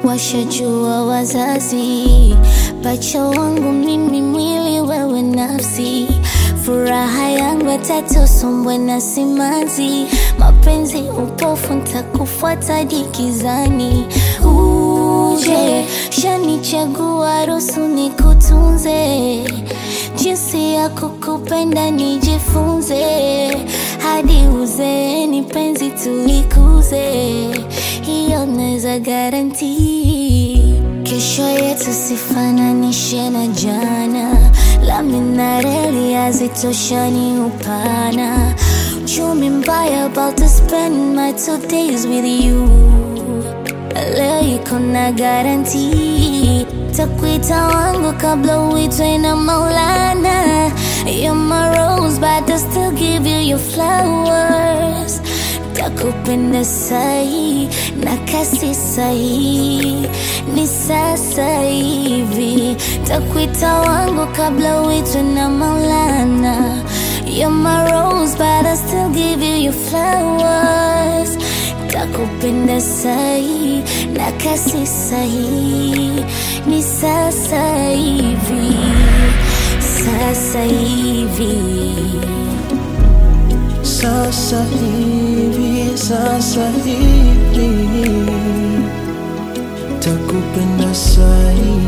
washajua wazazi. Pacha wangu mimi, mwili wewe nafsi, furaha yangu watatu sombwe na simanzi. Mapenzi upofu ntakufuata dikizani. Uje shanichagua ruhusu nikutunze, jinsi ya kukupenda nijifunze, hadi uzeeni penzi tulikuze, hiyo naweza guarantee. Kesho yetu sifananishe na jana, lami na reli hazitoshani upana. Uchumi mbaya, about to spend my 2 days with you. Leo iko na guarantee, takuita wangu kabla uitwe na Maulana. You're my rose but I still give you your flowers. Takupenda sahi na kasi sahi, ni sasa hivi. Takuita wangu kabla uitwe na Maulana. You're my rose but I still give you your flowers. Takupenda sahi na kasi sahi, ni sasa hivi, sasa hivi, sasa hivi, sasa hivi. Takupenda sahi.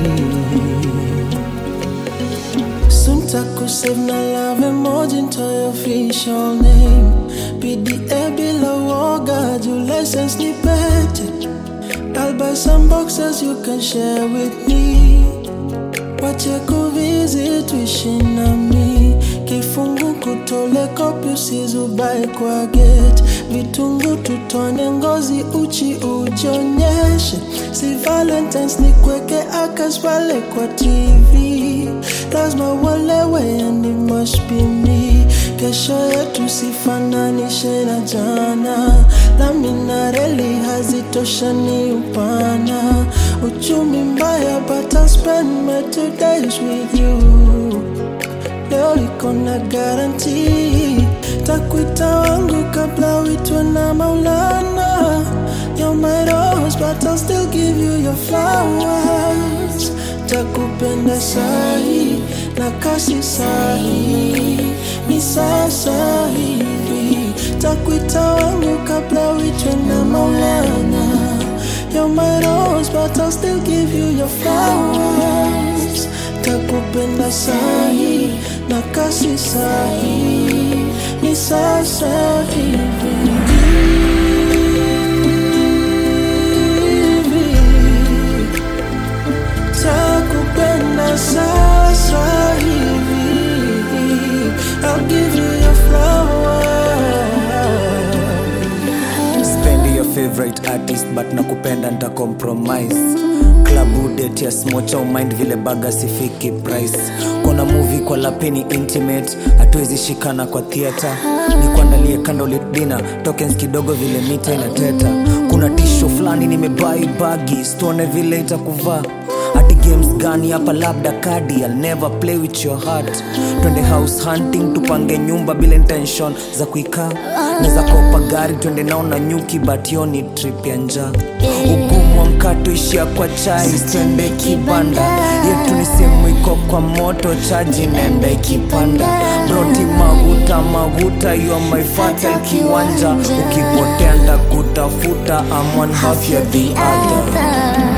Soon takusave na love emoji into your official name. PDA bila woga, your license ni pete. I'll buy some boxes you can share with me. Wache kuvisit wishi nami, kifungu kutole kopi usizubai kwa gate. Vitungu tutone ngozi uchi ujionyeshe, si Valentine's ni kweke akas pale kwa TV. Lazima walewe and it must be me. Kesho yetu sifananishe na jana, lami na reli hazitoshani upana. Uchumi mbaya but I'll spend my 2 days with you. Leo iko na guarantee, takuita wangu kabla uitwe na Maulana. You're my rose but I'll still give you your flowers. Takupenda sahi na kasi sahi, ni sasa hivi. Takuita wangu kabla uitwe na Maulana. You're my rose but I'll still give you your flowers. Takupenda sahi na kasi sahi, ni sasa hivi. Takupenda sasa hivi, I'll give you your flowers. Spend your favorite artist but nakupenda nita compromise. Club date ya smocha umind vile baga sifiki price. Kuna movie kwa lapeni intimate, hatuwezi shikana kwa theater. Nikuandalie candlelit dinner, tokens kidogo vile mita inateta. Kuna tisho flani nimebuy bagi, stone vile itakuvaa. Ati games gani hapa labda kadi, I'll never play with your heart. Twende house hunting tupange nyumba bila intention za kuikaa. Neza kopa gari twende nao na nyuki but yo ni trip ya njaa. Ugumu wa mkato ishia kwa chai, twende kibanda. Yetu ni simu iko kwa moto, charge nenda ikipanda. Broti maguta, you are my fatal kiwanja. Ukipotea ndakutafuta, I'm one half you're the other.